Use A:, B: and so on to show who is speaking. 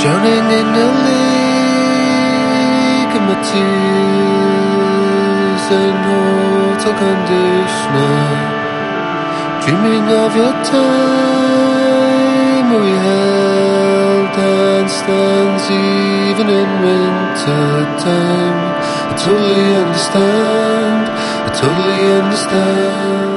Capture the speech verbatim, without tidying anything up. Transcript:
A: Drowning in a lake of my tears and hotel conditioner. Dreaming of your time where we held handstands even in winter time. I totally understand, I totally understand.